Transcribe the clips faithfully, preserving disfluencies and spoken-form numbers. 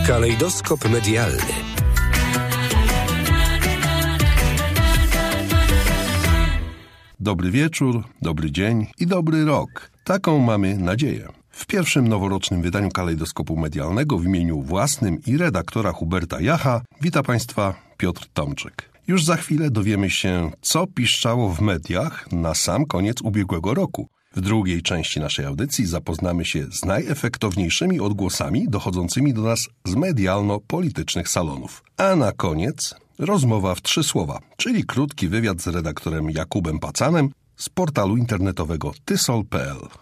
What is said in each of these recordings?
Kalejdoskop medialny. Dobry wieczór, dobry dzień i dobry rok. Taką mamy nadzieję. W pierwszym noworocznym wydaniu Kalejdoskopu Medialnego w imieniu własnym i redaktora Huberta Jacha wita Państwa Piotr Tomczyk. Już za chwilę dowiemy się, co piszczało w mediach na sam koniec ubiegłego roku. W drugiej części naszej audycji zapoznamy się z najefektowniejszymi odgłosami dochodzącymi do nas z medialno-politycznych salonów. A na koniec rozmowa w trzy słowa, czyli krótki wywiad z redaktorem Jakubem Pacanem z portalu internetowego tysol kropka pe el.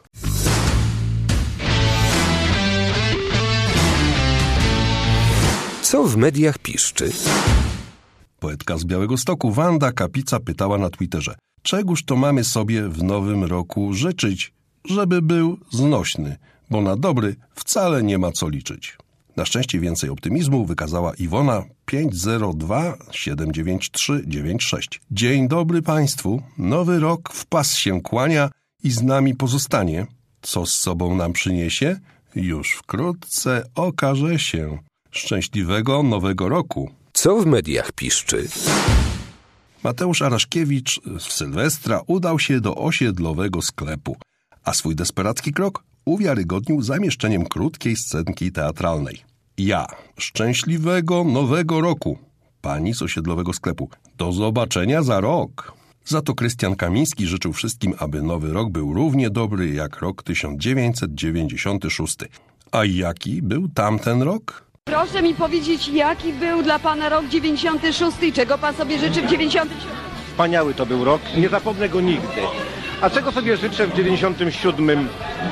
Co w mediach piszczy? Poetka z Białegostoku Wanda Kapica pytała na Twitterze: czegóż to mamy sobie w nowym roku życzyć, żeby był znośny, bo na dobry wcale nie ma co liczyć. Na szczęście więcej optymizmu wykazała Iwona pięć zero dwa siedem dziewięć trzy dziewięć sześć. Dzień dobry Państwu, nowy rok w pas się kłania i z nami pozostanie. Co z sobą nam przyniesie? Już wkrótce okaże się. Szczęśliwego nowego roku. Co w mediach piszczy? Mateusz Araszkiewicz w Sylwestra udał się do osiedlowego sklepu, a swój desperacki krok uwiarygodnił zamieszczeniem krótkiej scenki teatralnej. Ja, szczęśliwego nowego roku. Pani z osiedlowego sklepu. Do zobaczenia za rok. Za to Krystian Kamiński życzył wszystkim, aby nowy rok był równie dobry jak rok tysiąc dziewięćset dziewięćdziesiąty szósty. A jaki był tamten rok? Proszę mi powiedzieć, jaki był dla Pana rok dziewięćdziesiąty szósty i czego Pan sobie życzy w dziewięćdziesiątym siódmym? Wspaniały to był rok, nie zapomnę go nigdy. A czego sobie życzę w dziewięćdziesiątym siódmym?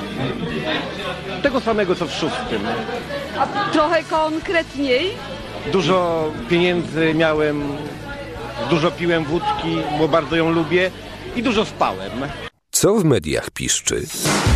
Tego samego co w szóstym. A trochę konkretniej? Dużo pieniędzy miałem, dużo piłem wódki, bo bardzo ją lubię i dużo spałem. Co w mediach piszczy?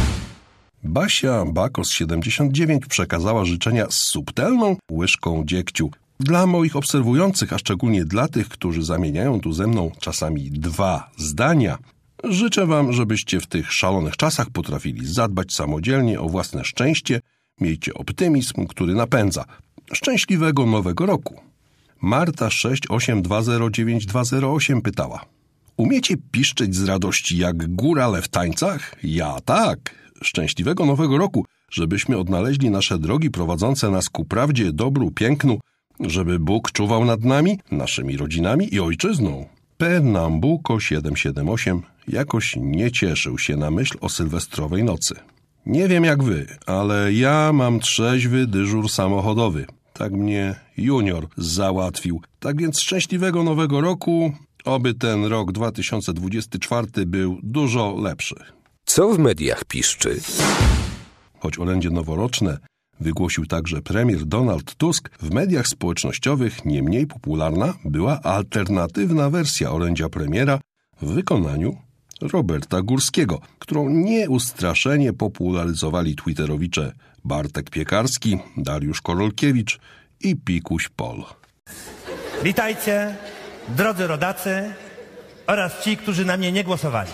Basia Bakos siedemdziesiąt dziewięć przekazała życzenia z subtelną łyżką dziegciu. Dla moich obserwujących, a szczególnie dla tych, którzy zamieniają tu ze mną czasami dwa zdania, życzę wam, żebyście w tych szalonych czasach potrafili zadbać samodzielnie o własne szczęście. Miejcie optymizm, który napędza. Szczęśliwego nowego roku. Marta sześć osiem dwa zero dziewięć dwa zero osiem pytała: umiecie piszczeć z radości jak górale w tańcach? Ja tak. Szczęśliwego nowego roku, żebyśmy odnaleźli nasze drogi prowadzące nas ku prawdzie, dobru, pięknu, żeby Bóg czuwał nad nami, naszymi rodzinami i ojczyzną. Pernambuco siedem siedem osiem jakoś nie cieszył się na myśl o sylwestrowej nocy. Nie wiem jak wy, ale ja mam trzeźwy dyżur samochodowy. Tak mnie junior załatwił. Tak więc szczęśliwego nowego roku, oby ten rok dwa tysiące dwudziesty czwarty był dużo lepszy. Co w mediach piszczy? Choć orędzie noworoczne wygłosił także premier Donald Tusk, w mediach społecznościowych nie mniej popularna była alternatywna wersja orędzia premiera w wykonaniu Roberta Górskiego, którą nieustraszenie popularyzowali twitterowicze Bartek Piekarski, Dariusz Korolkiewicz i Pikuś Pol. Witajcie, drodzy rodacy oraz ci, którzy na mnie nie głosowali.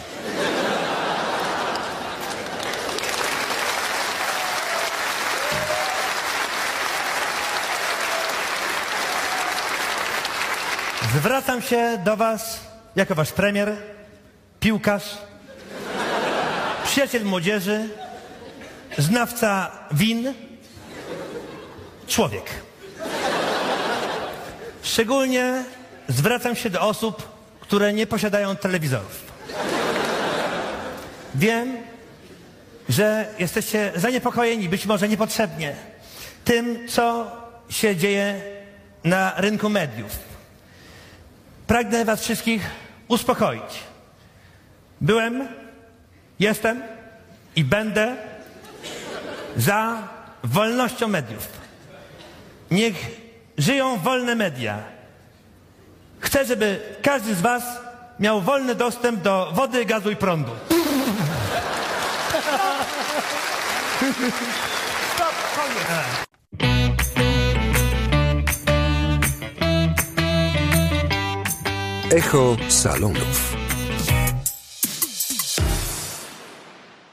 Zwracam się do was jako wasz premier, piłkarz, przyjaciel młodzieży, znawca win, człowiek. Szczególnie zwracam się do osób, które nie posiadają telewizorów. Wiem, że jesteście zaniepokojeni, być może niepotrzebnie, tym, co się dzieje na rynku mediów. Pragnę was wszystkich uspokoić. Byłem, jestem i będę za wolnością mediów. Niech żyją wolne media. Chcę, żeby każdy z was miał wolny dostęp do wody, gazu i prądu. Stop, koniec. Echo salonów.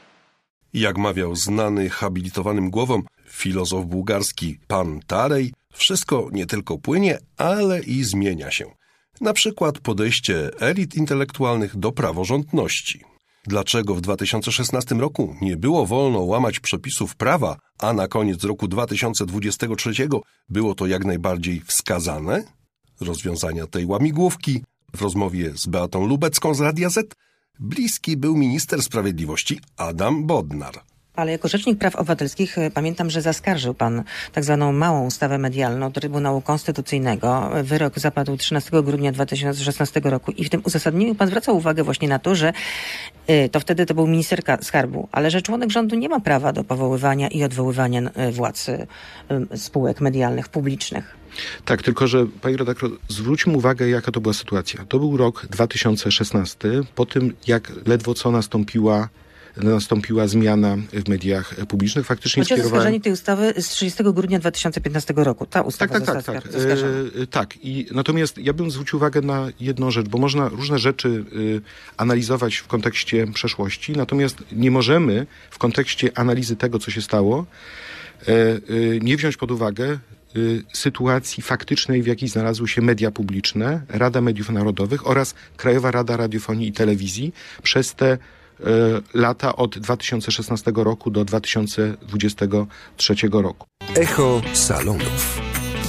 Jak mawiał znany habilitowanym głowom filozof bułgarski pan Tarej, Wszystko nie tylko płynie, ale i zmienia się. Na przykład podejście elit intelektualnych do praworządności. Dlaczego w dwa tysiące szesnastym roku nie było wolno łamać przepisów prawa, a na koniec roku dwa tysiące dwudziestego trzeciego było to jak najbardziej wskazane? Rozwiązania tej łamigłówki w rozmowie z Beatą Lubecką z Radia Z bliski był minister sprawiedliwości Adam Bodnar. Ale jako rzecznik praw obywatelskich pamiętam, że zaskarżył pan tak zwaną małą ustawę medialną do Trybunału Konstytucyjnego. Wyrok zapadł trzynastego grudnia dwa tysiące szesnastego roku i w tym uzasadnieniu pan zwracał uwagę właśnie na to, że to wtedy to był minister skarbu, ale że członek rządu nie ma prawa do powoływania i odwoływania władz spółek medialnych publicznych. Tak, tylko że panie redaktor, zwróćmy uwagę, jaka to była sytuacja. To był rok dwa tysiące szesnasty, po tym jak ledwo co nastąpiła nastąpiła zmiana w mediach publicznych. Faktycznie Chodzi o skierowałem... zaskarżenie tej ustawy z trzydziestego grudnia dwa tysiące piętnastego roku. Ta ustawa tak, tak, tak, została tak. zaskarżona. E, tak. I natomiast ja bym zwrócił uwagę na jedną rzecz, bo można różne rzeczy y, analizować w kontekście przeszłości, natomiast nie możemy w kontekście analizy tego, co się stało, y, y, nie wziąć pod uwagę y, sytuacji faktycznej, w jakiej znalazły się media publiczne, Rada Mediów Narodowych oraz Krajowa Rada Radiofonii i Telewizji przez te lata od dwa tysiące szesnastego roku do dwa tysiące dwudziestego trzeciego roku. Echo salonów.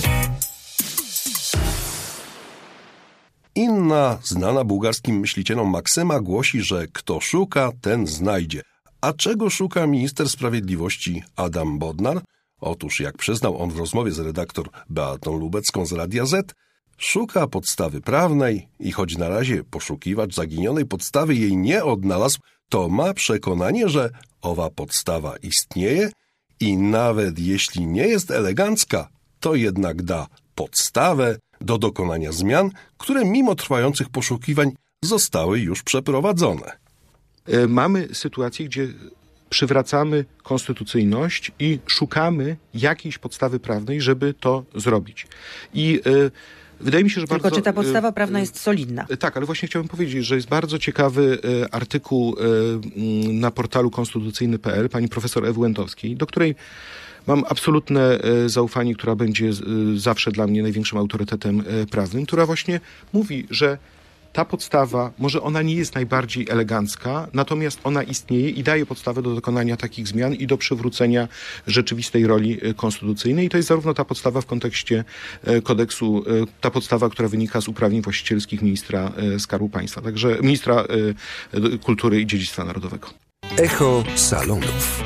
Inna, znana bułgarskim myślicielom maksyma głosi, że kto szuka, ten znajdzie. A czego szuka minister sprawiedliwości Adam Bodnar? Otóż, jak przyznał on w rozmowie z redaktor Beatą Lubecką z Radia Z, szuka podstawy prawnej i choć na razie poszukiwacz zaginionej podstawy jej nie odnalazł, to ma przekonanie, że owa podstawa istnieje i nawet jeśli nie jest elegancka, to jednak da podstawę do dokonania zmian, które mimo trwających poszukiwań zostały już przeprowadzone. Mamy sytuację, gdzie przywracamy konstytucyjność i szukamy jakiejś podstawy prawnej, żeby to zrobić. I y, wydaje mi się, że Tylko bardzo... czy ta podstawa prawna jest solidna? Tak, ale właśnie chciałbym powiedzieć, że jest bardzo ciekawy artykuł na portalu konstytucyjny kropka p l pani profesor Ewy Łętowskiej, do której mam absolutne zaufanie, która będzie zawsze dla mnie największym autorytetem prawnym, która właśnie mówi, że ta podstawa, może ona nie jest najbardziej elegancka, natomiast ona istnieje i daje podstawę do dokonania takich zmian i do przywrócenia rzeczywistej roli konstytucyjnej. I to jest zarówno ta podstawa w kontekście kodeksu, ta podstawa, która wynika z uprawnień właścicielskich ministra Skarbu Państwa, także ministra kultury i dziedzictwa narodowego. Echo salonów.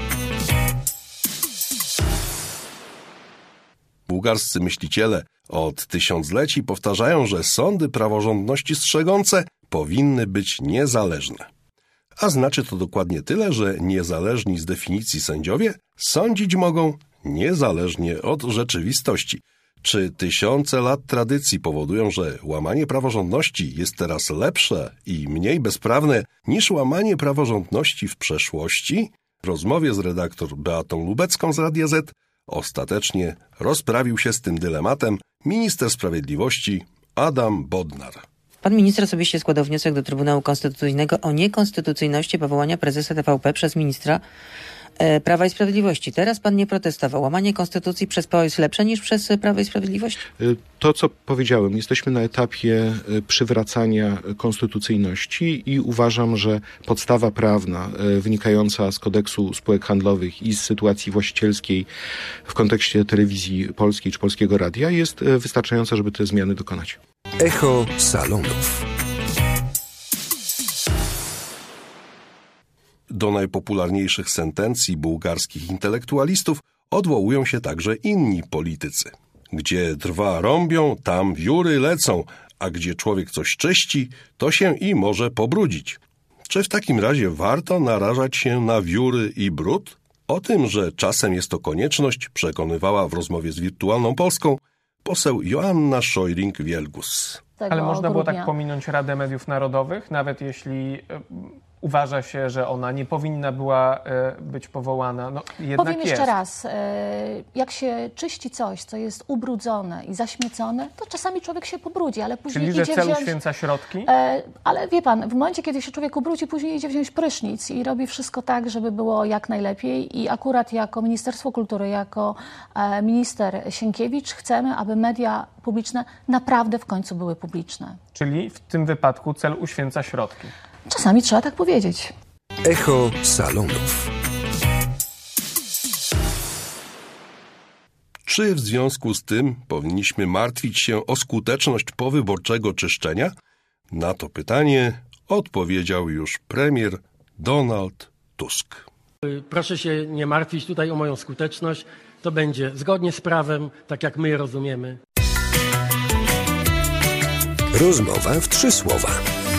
Bułgarscy myśliciele od tysiącleci powtarzają, że sądy praworządności strzegące powinny być niezależne. A znaczy to dokładnie tyle, że niezależni z definicji sędziowie sądzić mogą niezależnie od rzeczywistości. Czy tysiące lat tradycji powodują, że łamanie praworządności jest teraz lepsze i mniej bezprawne niż łamanie praworządności w przeszłości? W rozmowie z redaktor Beatą Lubecką z Radia Z ostatecznie rozprawił się z tym dylematem minister sprawiedliwości Adam Bodnar. Pan minister osobiście składał wniosek do Trybunału Konstytucyjnego o niekonstytucyjności powołania prezesa T V P przez ministra e, Prawa i Sprawiedliwości. Teraz pan nie protestował. Łamanie konstytucji przez P O jest lepsze niż przez Prawo i Sprawiedliwość? To, co powiedziałem, jesteśmy na etapie przywracania konstytucyjności i uważam, że podstawa prawna wynikająca z kodeksu spółek handlowych i z sytuacji właścicielskiej w kontekście telewizji polskiej czy Polskiego Radia jest wystarczająca, żeby te zmiany dokonać. Echo salonów. Do najpopularniejszych sentencji bułgarskich intelektualistów odwołują się także inni politycy. Gdzie drwa rąbią, tam wióry lecą, a gdzie człowiek coś czyści, to się i może pobrudzić. Czy w takim razie warto narażać się na wióry i brud? O tym, że czasem jest to konieczność, przekonywała w rozmowie z Wirtualną Polską poseł Joanna Szojring-Wielgus. Ale można było tak pominąć Radę Mediów Narodowych, nawet jeśli uważa się, że ona nie powinna była być powołana. No, jednak Powiem jest. jeszcze raz, jak się czyści coś, co jest ubrudzone i zaśmiecone, to czasami człowiek się pobrudzi, ale później Czyli, że idzie cel wziąć... uświęca środki? Ale wie pan, w momencie, kiedy się człowiek ubrudzi, później idzie wziąć prysznic i robi wszystko tak, żeby było jak najlepiej i akurat jako Ministerstwo Kultury, jako minister Sienkiewicz chcemy, aby media publiczne naprawdę w końcu były publiczne. Czyli w tym wypadku cel uświęca środki. Czasami trzeba tak powiedzieć. Echo salonów. Czy w związku z tym powinniśmy martwić się o skuteczność powyborczego czyszczenia? Na to pytanie odpowiedział już premier Donald Tusk. Proszę się nie martwić tutaj o moją skuteczność. To będzie zgodnie z prawem, tak jak my je rozumiemy. Rozmowa w trzy słowa.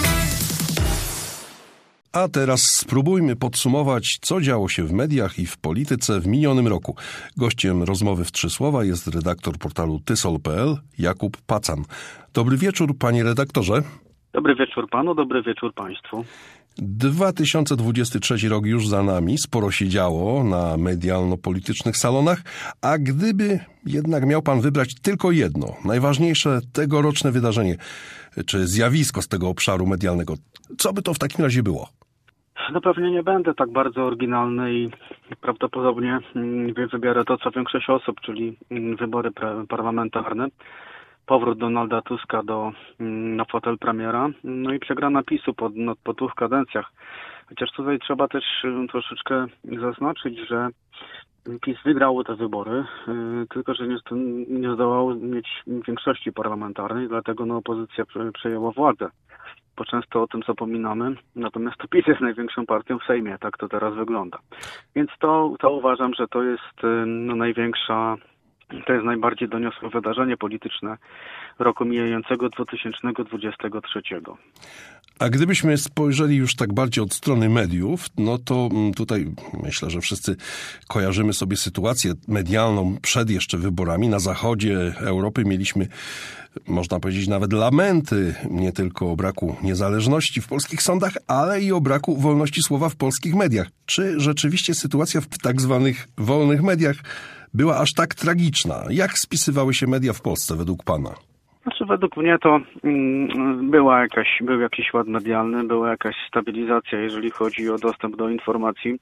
A teraz spróbujmy podsumować, co działo się w mediach i w polityce w minionym roku. Gościem rozmowy w trzy słowa jest redaktor portalu tysol kropka pe el Jakub Pacan. Dobry wieczór, panie redaktorze. Dobry wieczór panu, dobry wieczór państwu. dwa tysiące dwudziesty trzeci rok już za nami, sporo się działo na medialno-politycznych salonach, a gdyby jednak miał pan wybrać tylko jedno, najważniejsze tegoroczne wydarzenie, czy zjawisko z tego obszaru medialnego, co by to w takim razie było? No pewnie nie będę tak bardzo oryginalny i prawdopodobnie wybiorę to, co większość osób, czyli wybory parlamentarne. Powrót Donalda Tuska do, na fotel premiera, no i przegrana PiSu po, no, po dwóch kadencjach. Chociaż tutaj trzeba też troszeczkę zaznaczyć, że PiS wygrał te wybory, yy, tylko że nie, nie zdołał mieć większości parlamentarnej, dlatego no, opozycja przejęła władzę. Bo często o tym zapominamy, natomiast to PiS jest największą partią w Sejmie, tak to teraz wygląda. Więc to, to uważam, że to jest yy, no, największa To jest najbardziej doniosłe wydarzenie polityczne roku mijającego dwa tysiące dwudziestego trzeciego. A gdybyśmy spojrzeli już tak bardziej od strony mediów, no to tutaj myślę, że wszyscy kojarzymy sobie sytuację medialną przed jeszcze wyborami. Na zachodzie Europy mieliśmy, można powiedzieć, nawet lamenty nie tylko o braku niezależności w polskich sądach, ale i o braku wolności słowa w polskich mediach. Czy rzeczywiście sytuacja w tak zwanych wolnych mediach była aż tak tragiczna? Jak spisywały się media w Polsce według pana? Znaczy według mnie to mm, była jakaś, był jakiś ład medialny, była jakaś stabilizacja, jeżeli chodzi o dostęp do informacji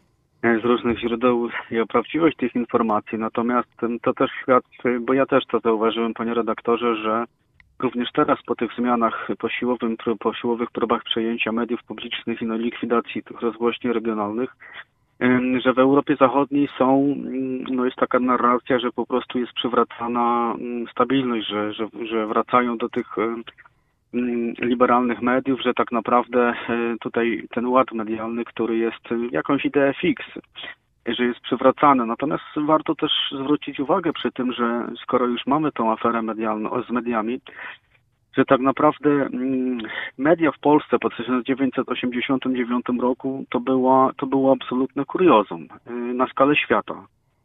z różnych źródeł i o prawdziwość tych informacji. Natomiast to też świadczy, bo ja też to zauważyłem, panie redaktorze, że również teraz po tych zmianach, po, siłowym, po siłowych próbach przejęcia mediów publicznych i no, likwidacji tych rozgłośni regionalnych, że w Europie Zachodniej są, no jest taka narracja, że po prostu jest przywracana stabilność, że, że, że wracają do tych liberalnych mediów, że tak naprawdę tutaj ten ład medialny, który jest jakąś ideę fix, że jest przywracany. Natomiast warto też zwrócić uwagę przy tym, że skoro już mamy tą aferę medialną z mediami, że tak naprawdę media w Polsce po tysiąc dziewięćset osiemdziesiątym dziewiątym roku to była, to było absolutne kuriozum na skalę świata.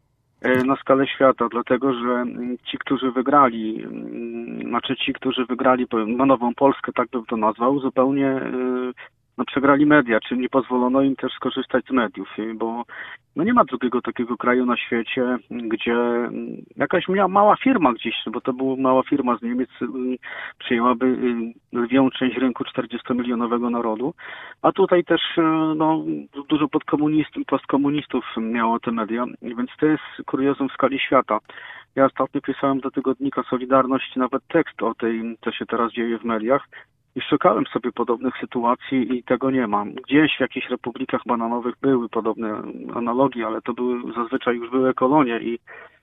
Na skalę świata, dlatego że ci, którzy wygrali, znaczy ci, którzy wygrali no, Nową Polskę, tak bym to nazwał, zupełnie no, przegrali media, czyli nie pozwolono im też skorzystać z mediów, bo no, nie ma drugiego takiego kraju na świecie, gdzie jakaś mała firma gdzieś, bo to była mała firma z Niemiec, przyjęłaby lwią część rynku czterdziestomilionowego narodu, a tutaj też no, dużo podkomunistów, postkomunistów miało te media, więc to jest kuriozum w skali świata. Ja ostatnio pisałem do tygodnika Solidarność nawet tekst o tym, co się teraz dzieje w mediach. I szukałem sobie podobnych sytuacji i tego nie ma. Gdzieś w jakichś republikach bananowych były podobne analogie, ale to były zazwyczaj już były kolonie i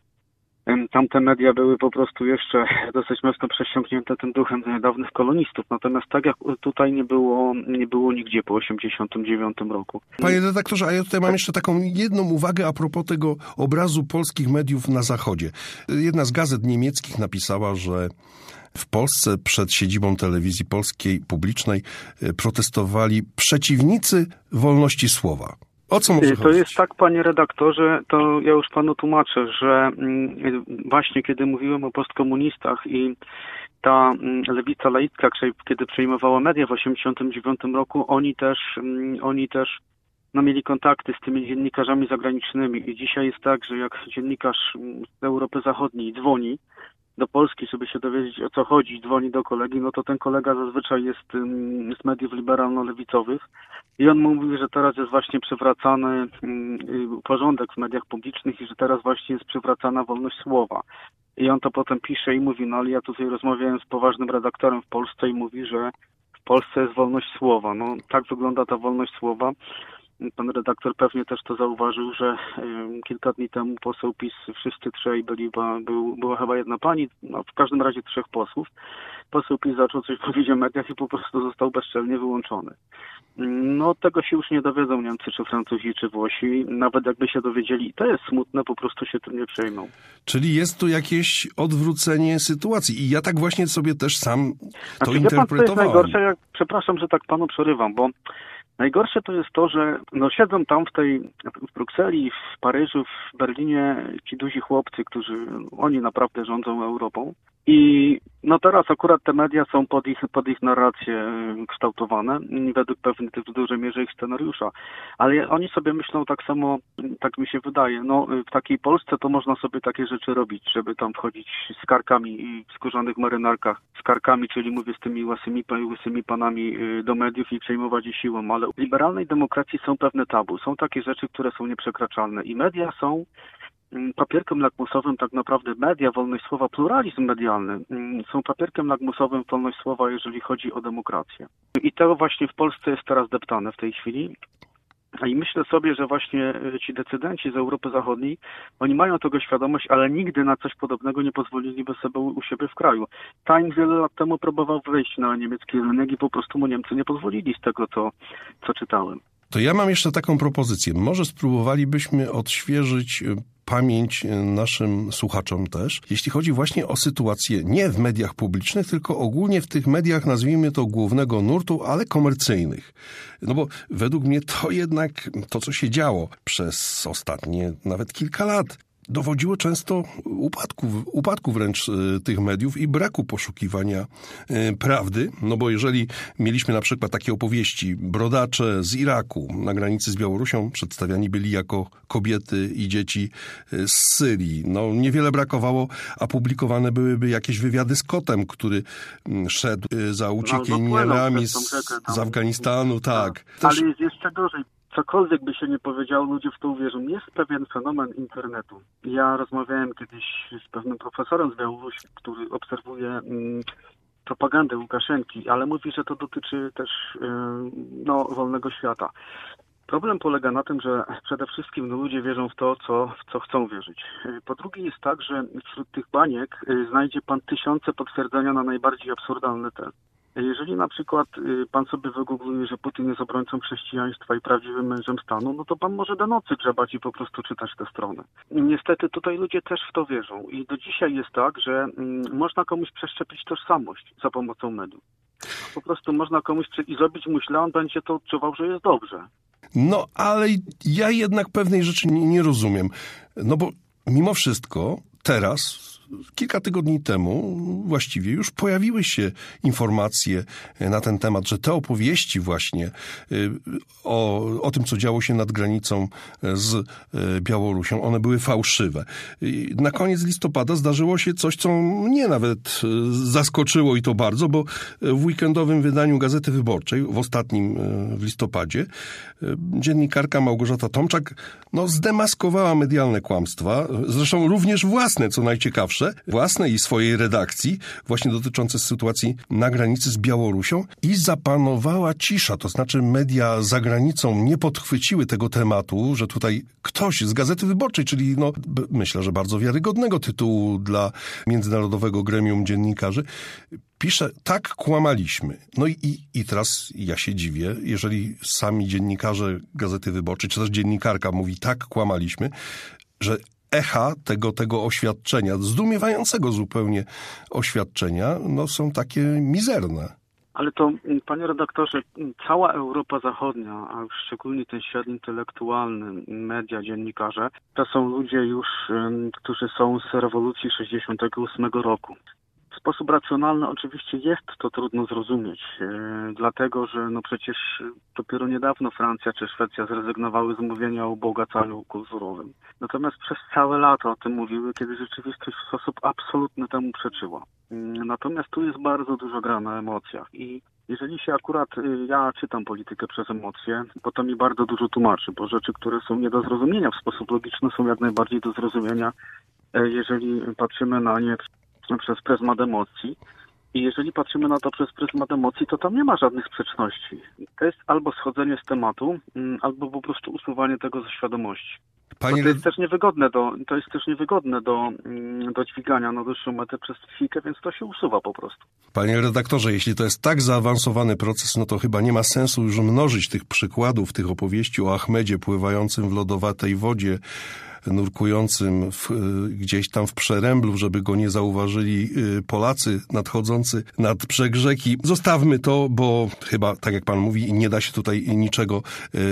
tamte media były po prostu jeszcze dosyć mocno przesiąknięte tym duchem niedawnych kolonistów. Natomiast tak jak tutaj nie było, nie było nigdzie po osiemdziesiątym dziewiątym roku. Panie redaktorze, a ja tutaj mam jeszcze taką jedną uwagę a propos tego obrazu polskich mediów na Zachodzie. Jedna z gazet niemieckich napisała, że w Polsce przed siedzibą telewizji polskiej publicznej protestowali przeciwnicy wolności słowa. O co może to chodzić? jest tak, panie redaktorze, to ja już panu tłumaczę, że właśnie kiedy mówiłem o postkomunistach i ta lewica laicka, kiedy przejmowała media w osiemdziesiątym dziewiątym roku, oni też, oni też no, mieli kontakty z tymi dziennikarzami zagranicznymi i dzisiaj jest tak, że jak dziennikarz z Europy Zachodniej dzwoni do Polski, żeby się dowiedzieć, o co chodzi, dzwoni do kolegi, no to ten kolega zazwyczaj jest z mediów liberalno-lewicowych i on mówi, że teraz jest właśnie przywracany porządek w mediach publicznych i że teraz właśnie jest przywracana wolność słowa. I on to potem pisze i mówi, no ale ja tutaj rozmawiałem z poważnym redaktorem w Polsce i mówi, że w Polsce jest wolność słowa. No tak wygląda ta wolność słowa. Pan redaktor pewnie też to zauważył, że y, kilka dni temu poseł PiS, wszyscy trzej byli, był, była chyba jedna pani, no w każdym razie trzech posłów. Poseł PiS zaczął coś powiedzieć o mediach i po prostu został bezczelnie wyłączony. No tego się już nie dowiedzą Niemcy, czy Francuzi, czy Włosi. Nawet jakby się dowiedzieli, to jest smutne, po prostu się tym nie przejmą. Czyli jest tu jakieś odwrócenie sytuacji i ja tak właśnie sobie też sam to znaczy, interpretowałem. Pan, co jest najgorsze, jak, przepraszam, że tak panu przerywam, bo najgorsze to jest to, że no siedzą tam w tej, w Brukseli, w Paryżu, w Berlinie ci duzi chłopcy, którzy, oni naprawdę rządzą Europą i no teraz akurat te media są pod ich, pod ich narrację kształtowane, według pewnych w dużej mierze ich scenariusza, ale oni sobie myślą tak samo, tak mi się wydaje, no w takiej Polsce to można sobie takie rzeczy robić, żeby tam wchodzić z karkami i w skórzanych marynarkach, z karkami, czyli mówię z tymi łasymi, łysymi panami do mediów i przejmować je siłą, ale w liberalnej demokracji są pewne tabu, są takie rzeczy, które są nieprzekraczalne i media są papierkiem lakmusowym, tak naprawdę media, wolność słowa, pluralizm medialny są papierkiem lakmusowym wolność słowa, jeżeli chodzi o demokrację. I to właśnie w Polsce jest teraz deptane w tej chwili. I myślę sobie, że właśnie ci decydenci z Europy Zachodniej, oni mają tego świadomość, ale nigdy na coś podobnego nie pozwoliliby sobie u siebie w kraju. Time wiele lat temu próbował wejść na niemiecki rynek i po prostu mu Niemcy nie pozwolili z tego, co, co czytałem. To ja mam jeszcze taką propozycję. Może spróbowalibyśmy odświeżyć pamięć naszym słuchaczom też, jeśli chodzi właśnie o sytuację nie w mediach publicznych, tylko ogólnie w tych mediach, nazwijmy to głównego nurtu, ale komercyjnych. No bo według mnie to jednak to, co się działo przez ostatnie nawet kilka lat, dowodziło często upadku, upadku wręcz tych mediów i braku poszukiwania prawdy, no bo jeżeli mieliśmy na przykład takie opowieści, brodacze z Iraku na granicy z Białorusią przedstawiani byli jako kobiety i dzieci z Syrii. No niewiele brakowało, a publikowane byłyby jakieś wywiady z kotem, który szedł za uciekinierami z, z Afganistanu, tak. Ale też... jest jeszcze gorzej. Cokolwiek by się nie powiedziało, ludzie w to uwierzą. Jest pewien fenomen internetu. Ja rozmawiałem kiedyś z pewnym profesorem z Białorusi, który obserwuje mm, propagandę Łukaszenki, ale mówi, że to dotyczy też yy, no, wolnego świata. Problem polega na tym, że przede wszystkim no, ludzie wierzą w to, co, w co chcą wierzyć. Po drugie jest tak, że wśród tych baniek yy, znajdzie pan tysiące potwierdzenia na najbardziej absurdalne te. Jeżeli na przykład pan sobie wygoogluje, że Putin jest obrońcą chrześcijaństwa i prawdziwym mężem stanu, no to pan może do nocy grzebać i po prostu czytać tę stronę. I niestety tutaj ludzie też w to wierzą. I do dzisiaj jest tak, że mm, można komuś przeszczepić tożsamość za pomocą mediów. Po prostu można komuś przy... i zrobić mu źle, on będzie to odczuwał, że jest dobrze. No, ale ja jednak pewnej rzeczy nie, nie rozumiem. No bo mimo wszystko teraz... Kilka tygodni temu właściwie już pojawiły się informacje na ten temat, że te opowieści właśnie o, o tym, co działo się nad granicą z Białorusią, one były fałszywe. Na koniec listopada zdarzyło się coś, co mnie nawet zaskoczyło i to bardzo, bo w weekendowym wydaniu Gazety Wyborczej, w ostatnim w listopadzie, dziennikarka Małgorzata Tomczak no, zdemaskowała medialne kłamstwa, zresztą również własne, co najciekawsze, własnej i swojej redakcji, właśnie dotyczące sytuacji na granicy z Białorusią i zapanowała cisza, to znaczy media za granicą nie podchwyciły tego tematu, że tutaj ktoś z Gazety Wyborczej, czyli no, b- myślę, że bardzo wiarygodnego tytułu dla międzynarodowego gremium dziennikarzy, pisze, tak kłamaliśmy. No i, i, i teraz ja się dziwię, jeżeli sami dziennikarze Gazety Wyborczej, czy też dziennikarka mówi, tak kłamaliśmy, że echa tego, tego oświadczenia, zdumiewającego zupełnie oświadczenia, no są takie mizerne. Ale to, panie redaktorze, cała Europa Zachodnia, a szczególnie ten świat intelektualny, media, dziennikarze, to są ludzie już, którzy są z rewolucji sześćdziesiątego ósmego roku. sposób racjonalny oczywiście jest to trudno zrozumieć, yy, dlatego że no przecież dopiero niedawno Francja czy Szwecja zrezygnowały z mówienia o ubogacaniu kulturowym. Natomiast przez całe lata o tym mówiły, kiedy rzeczywistość w sposób absolutny temu przeczyła. Yy, natomiast tu jest bardzo dużo gra na emocjach i jeżeli się akurat, yy, ja czytam politykę przez emocje, bo to mi bardzo dużo tłumaczy, bo rzeczy, które są nie do zrozumienia w sposób logiczny, są jak najbardziej do zrozumienia, yy, jeżeli patrzymy na nie przez pryzmat emocji. I jeżeli patrzymy na to przez pryzmat emocji, to tam nie ma żadnych sprzeczności. To jest albo schodzenie z tematu, albo po prostu usuwanie tego ze świadomości. Panie... To jest też niewygodne do, to jest też niewygodne do, do dźwigania na dłuższą metę przez psychikę, więc to się usuwa po prostu. Panie redaktorze, jeśli to jest tak zaawansowany proces, no to chyba nie ma sensu już mnożyć tych przykładów, tych opowieści o Achmedzie pływającym w lodowatej wodzie, nurkującym w, gdzieś tam w Przeręblu, żeby go nie zauważyli Polacy nadchodzący nad brzeg rzeki. Zostawmy to, bo chyba, tak jak pan mówi, nie da się tutaj niczego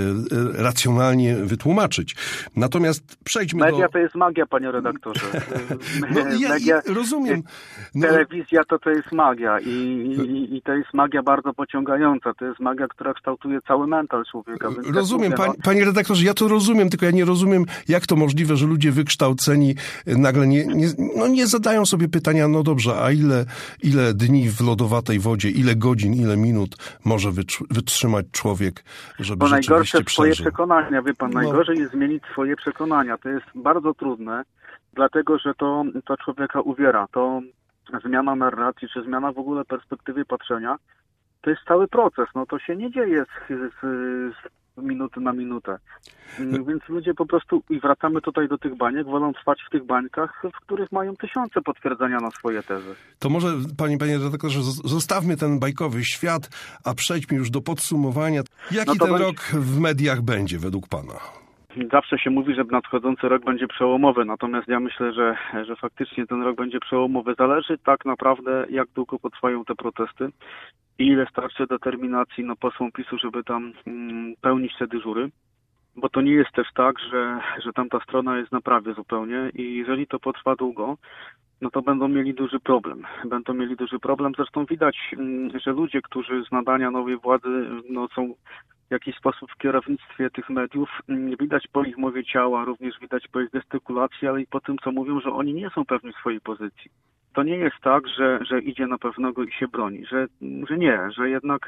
y, racjonalnie wytłumaczyć. Natomiast przejdźmy Media do... Media to jest magia, panie redaktorze. No, ja, Media, ja rozumiem. No... Telewizja to to jest magia i, i, i to jest magia bardzo pociągająca. To jest magia, która kształtuje cały mental człowieka. Więc rozumiem, tak mówię, no... panie redaktorze, ja to rozumiem, tylko ja nie rozumiem, jak to możliwe, że ludzie wykształceni nagle nie, nie, no nie zadają sobie pytania, no dobrze, a ile, ile dni w lodowatej wodzie, ile godzin, ile minut może wytrzymać człowiek, żeby Bo rzeczywiście najgorsze przeżył? swoje przekonania, wie pan, no. najgorzej jest zmienić swoje przekonania. To jest bardzo trudne, dlatego że to, to człowieka uwiera. To zmiana narracji, czy zmiana w ogóle perspektywy patrzenia, to jest cały proces. No to się nie dzieje z, z, z minuty na minutę. Więc ludzie po prostu, i wracamy tutaj do tych baniek, wolą trwać w tych bańkach, w których mają tysiące potwierdzenia na swoje tezy. To może, panie, panie redaktorze, zostawmy ten bajkowy świat, a przejdźmy już do podsumowania. Jaki no ten będzie... rok w mediach będzie według pana? Zawsze się mówi, że nadchodzący rok będzie przełomowy, natomiast ja myślę, że, że faktycznie ten rok będzie przełomowy. Zależy tak naprawdę, jak długo potrwają te protesty i ile starczy determinacji no, posłom PiSu, żeby tam mm, pełnić te dyżury. Bo to nie jest też tak, że, że tamta strona jest na prawie zupełnie i jeżeli to potrwa długo, no to będą mieli duży problem. Będą mieli duży problem. Zresztą widać, że ludzie, którzy z nadania nowej władzy no, są w jakiś sposób w kierownictwie tych mediów, widać po ich mowie ciała, również widać po ich gestykulacji, ale i po tym, co mówią, że oni nie są pewni swojej pozycji. To nie jest tak, że, że idzie na pewnego i się broni, że, że nie, że jednak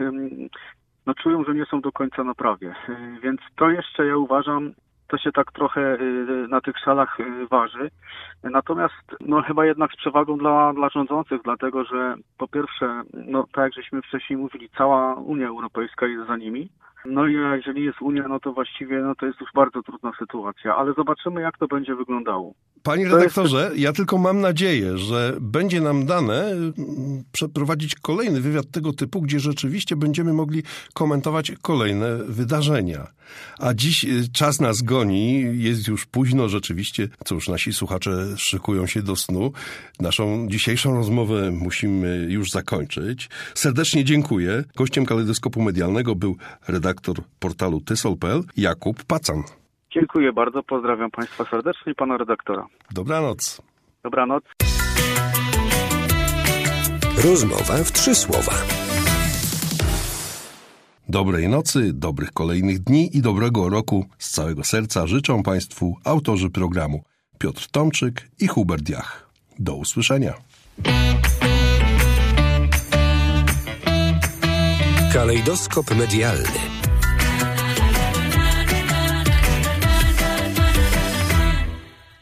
no, czują, że nie są do końca na prawie. Więc to jeszcze, ja uważam, to się tak trochę na tych szalach waży. Natomiast no chyba jednak z przewagą dla, dla rządzących, dlatego że po pierwsze, no tak jak żeśmy wcześniej mówili, cała Unia Europejska jest za nimi. No i jeżeli jest Unia, no to właściwie no to jest już bardzo trudna sytuacja, ale zobaczymy, jak to będzie wyglądało. Panie redaktorze, jest... ja tylko mam nadzieję, że będzie nam dane przeprowadzić kolejny wywiad tego typu, gdzie rzeczywiście będziemy mogli komentować kolejne wydarzenia. A dziś czas nas goni, jest już późno rzeczywiście. Cóż, nasi słuchacze szykują się do snu. Naszą dzisiejszą rozmowę musimy już zakończyć. Serdecznie dziękuję. Gościem Kalejdoskopu Medialnego był redaktor portalu tysol kropka pe el Jakub Pacan. Dziękuję bardzo, pozdrawiam Państwa serdecznie i Pana redaktora. Dobranoc. Dobranoc. Rozmowa w trzy słowa. Dobrej nocy, dobrych kolejnych dni i dobrego roku z całego serca życzą Państwu autorzy programu Piotr Tomczyk i Hubert Jach. Do usłyszenia. Kalejdoskop medialny.